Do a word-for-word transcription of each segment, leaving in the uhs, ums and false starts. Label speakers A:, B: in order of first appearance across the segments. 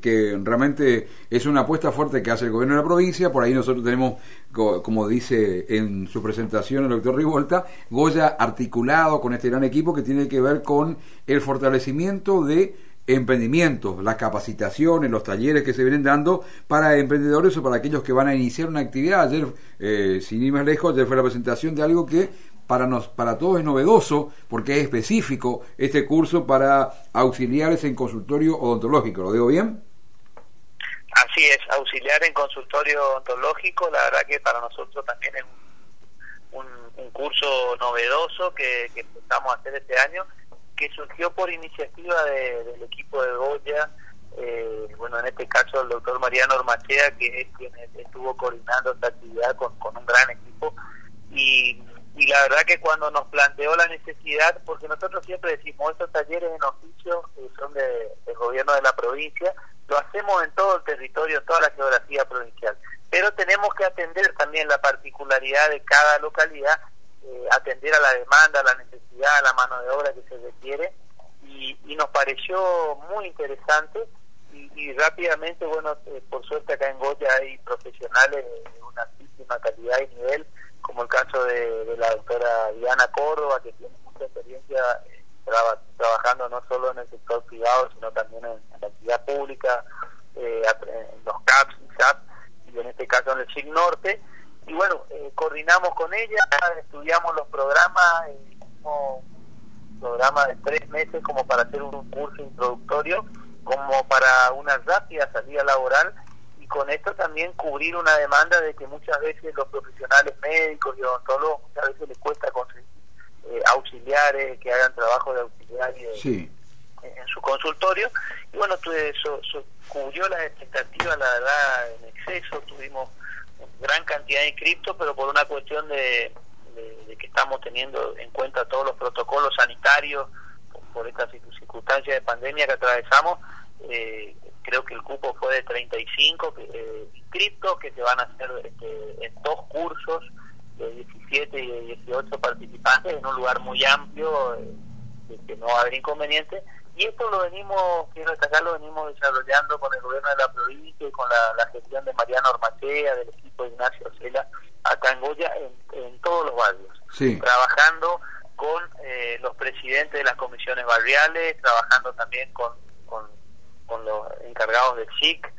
A: que realmente es una apuesta fuerte que hace el gobierno de la provincia. Por ahí nosotros tenemos, como dice en su presentación el doctor Rivolta, Goya articulado con este gran equipo que tiene que ver con el fortalecimiento de emprendimientos, las capacitaciones, los talleres que se vienen dando para emprendedores o para aquellos que van a iniciar una actividad. Ayer, eh, sin ir más lejos, ayer fue la presentación de algo que para nos, para todos es novedoso, porque es específico este curso para auxiliares en consultorio odontológico. ¿Lo digo bien?
B: Así es, auxiliar en consultorio odontológico. La verdad que para nosotros también es un, un, un curso novedoso que, que empezamos a hacer este año, que surgió por iniciativa de, del equipo de Goya, eh, bueno, en este caso el doctor Mariano Ormachea, que es quien estuvo coordinando esta actividad con, con un gran equipo, y, y la verdad que cuando nos planteó la necesidad, porque nosotros siempre decimos, estos talleres en oficio que son de, del gobierno de la provincia, lo hacemos en todo el territorio, en toda la geografía provincial, pero tenemos que atender también la particularidad de cada localidad, eh, atender a la demanda, a la necesidad, a la mano de obra que se requiere, y, y nos pareció muy interesante, y, y rápidamente, bueno, eh, por suerte acá en Goya hay profesionales de una altísima calidad y nivel, como el caso de, de la doctora Diana Córdoba, que tiene mucha experiencia eh, traba, trabajando no solo en el sector privado, sino también en, en la actividad pública, eh, en los C A P S, I S A P, y en este caso en el S I C Norte. Y bueno, eh, coordinamos con ella, estudiamos los programas, eh, hicimos un programa de tres meses como para hacer un curso introductorio, como para una rápida salida laboral, y con esto también cubrir una demanda de que muchas veces los profesionales médicos y odontólogos muchas veces les cuesta conseguir eh, auxiliares que hagan trabajo de auxiliar y de,
A: sí.
B: en, en su consultorio. Y bueno, eso, eso cubrió las expectativas, la verdad, en exceso. Tuvimos gran cantidad de inscriptos, pero por una cuestión de, de, de que estamos teniendo en cuenta todos los protocolos sanitarios por, por esta circunstancia de pandemia que atravesamos, eh, creo que el cupo fue de treinta y cinco eh, inscriptos que se van a hacer este, en dos cursos de diecisiete y de dieciocho participantes en un lugar muy amplio, eh, que no va a haber inconveniente. Y esto lo venimos, quiero destacar, lo venimos desarrollando con el gobierno de la provincia y con la, la gestión de Mariano Ormachea, del equipo de Ignacio Cela, acá en Goya, en, en todos los barrios.
A: Sí.
B: Trabajando con eh, los presidentes de las comisiones barriales, trabajando también con, con, con los encargados del S I C,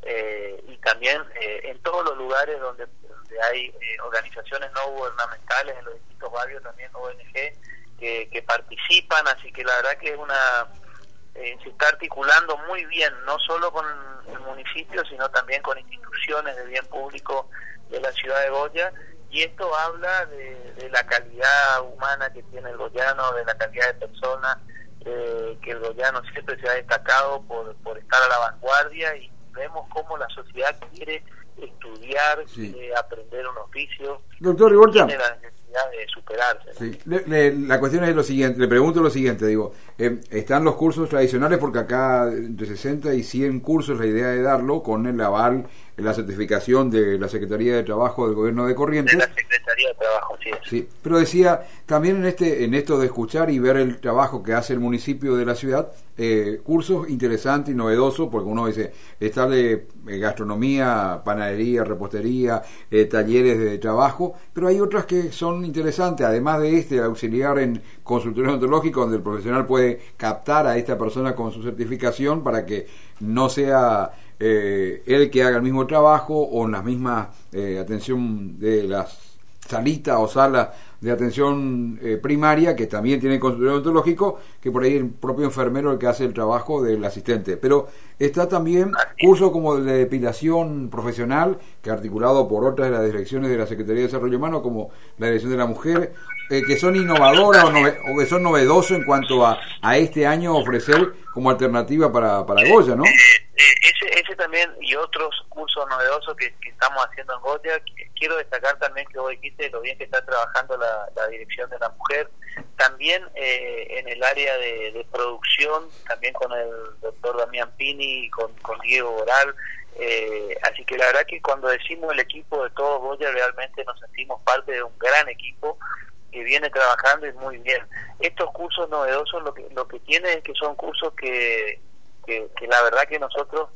B: eh, y también eh, en todos los lugares donde, donde hay eh, organizaciones no gubernamentales, en los distintos barrios también O N G, que, que participan, así que la verdad que es una... Eh, se está articulando muy bien, no solo con el municipio, sino también con instituciones de bien público de la ciudad de Goya, y esto habla de, de la calidad humana que tiene el goyano, de la calidad de persona, eh, que el goyano siempre se ha destacado por, por estar a la vanguardia, y vemos cómo la sociedad quiere estudiar, sí. quiere aprender un oficio.
A: Doctor Rivolta,
B: tiene la necesidad de superarse, ¿no?
A: Sí. Le, le, la cuestión es lo siguiente, le pregunto lo siguiente, digo, eh, están los cursos tradicionales, porque acá entre sesenta y cien cursos la idea de darlo con el aval, la certificación de la Secretaría de Trabajo del Gobierno de Corrientes.
B: De la Secretaría de Trabajo, sí.
A: Sí, pero decía, también en este en esto de escuchar y ver el trabajo que hace el municipio de la ciudad, eh, cursos interesantes y novedosos, porque uno dice, está de eh, gastronomía, panadería, repostería, eh, talleres de trabajo, pero hay otras que son interesantes, además de este, el auxiliar en consultorio odontológico, donde el profesional puede captar a esta persona con su certificación para que no sea eh, él que haga el mismo trabajo o en la misma eh, atención de las salitas o salas de atención eh, primaria, que también tiene consultorio odontológico, que por ahí el propio enfermero el que hace el trabajo del asistente. Pero está también curso como el de depilación profesional, que articulado por otras de las direcciones de la Secretaría de Desarrollo Humano, como la Dirección de la Mujer, eh, que son innovadoras o, nove, o que son novedosos en cuanto a, a este año ofrecer como alternativa para, para Goya, ¿no?
B: Ese, ese también y otros cursos novedosos que, que estamos haciendo en Goya. Quiero destacar también que vos dijiste lo bien que está trabajando la, la Dirección de la Mujer, también eh, en el área de, de producción, también con el doctor Damián Pini y con, con Diego Boral, eh, así que la verdad que cuando decimos el equipo de todo Goya, realmente nos sentimos parte de un gran equipo que viene trabajando y muy bien. Estos cursos novedosos lo que lo que tienen es que son cursos que, que, que la verdad que nosotros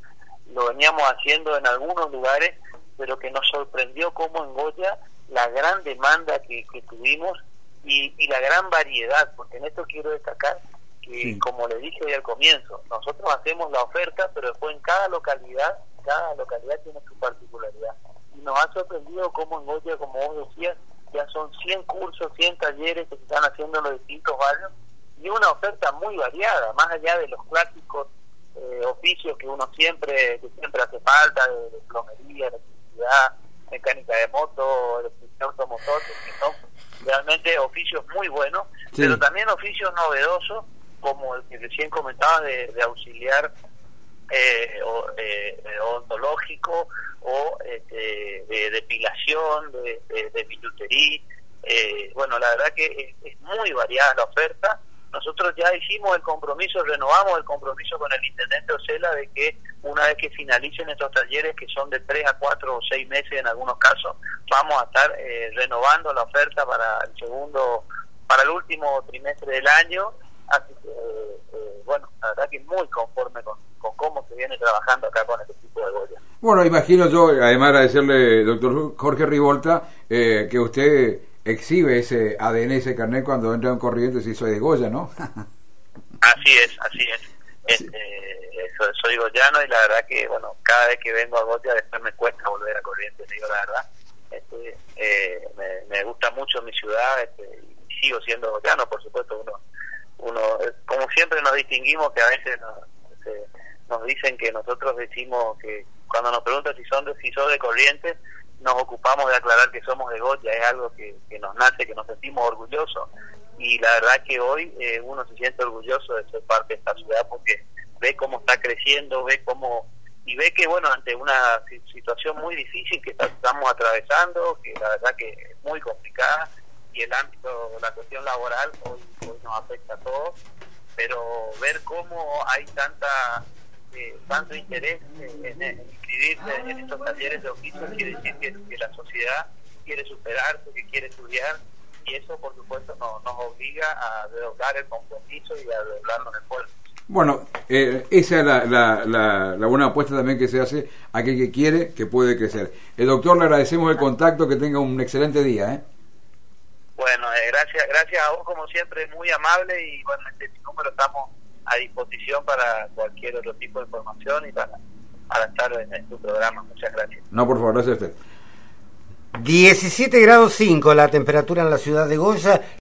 B: lo veníamos haciendo en algunos lugares, pero que nos sorprendió como en Goya la gran demanda que, que tuvimos y, y la gran variedad, porque en esto quiero destacar que, sí, como le dije hoy al comienzo, nosotros hacemos la oferta, pero después en cada localidad, cada localidad tiene su particularidad. Y nos ha sorprendido como en Goya, como vos decías, ya son cien cursos, cien talleres que se están haciendo en los distintos barrios, y una oferta muy variada, más allá de los clásicos eh, oficios que uno siempre que siempre hace falta, de, de plomería, electricidad, mecánica de moto, electricidad automotor, que son realmente oficios muy buenos, sí, pero también oficios novedosos, como el que recién comentaba de, de auxiliar eh, o, eh, odontológico, o este, de depilación, de, de, de bisutería. Eh, bueno, la verdad que es, es muy variada la oferta. Nosotros ya hicimos el compromiso, renovamos el compromiso con el intendente Ocela de que una vez que finalicen estos talleres, que son de tres a cuatro o seis meses en algunos casos, vamos a estar eh, renovando la oferta para el segundo, para el último trimestre del año. Así que, eh, eh, bueno, la verdad que muy conforme con, con cómo se viene trabajando acá con este tipo de Goya.
A: Bueno, imagino yo, además agradecerle, doctor Jorge Rivolta, eh, que usted exhibe ese A D N, ese carnet cuando entra en Corrientes y soy de Goya, ¿no?
B: Así es, así es. Sí. Este, soy, soy goyano y la verdad que, bueno, cada vez que vengo a Goya después me cuesta volver a Corrientes, digo la verdad. Este, eh, me, me gusta mucho mi ciudad, este, y sigo siendo goyano, por supuesto. Uno, uno como siempre nos distinguimos, que a veces nos, este, nos dicen que nosotros decimos que cuando nos preguntan si son de, si son de Corrientes, nos ocupamos de aclarar que somos de Goya, es algo que, que nos nace, que nos sentimos orgullosos, y la verdad que hoy eh, uno se siente orgulloso de ser parte de esta ciudad porque ve cómo está creciendo, ve cómo, y ve que bueno, ante una situación muy difícil que estamos atravesando, que la verdad que es muy complicada, y el ámbito, la cuestión laboral hoy, hoy nos afecta a todos, pero ver cómo hay tanta eh, tanto interés en, en, en inscribirse en estos talleres de oficio quiere decir que, que la sociedad quiere superarse, que quiere estudiar, y eso por supuesto no, nos obliga a redoblar el compromiso y a redoblarnos el esfuerzo.
A: Bueno, eh, esa es la, la, la, la buena apuesta también que se hace a aquel que quiere, que puede crecer. El doctor, le agradecemos el contacto, que tenga un excelente día, ¿eh?
B: Bueno, eh, gracias gracias a vos, como siempre, muy amable, y bueno, este número estamos a disposición para cualquier otro tipo de información y para, para estar en, en tu programa. Muchas gracias.
A: No, por favor, gracias a usted.
C: diecisiete grados cinco la temperatura en la ciudad de Goya.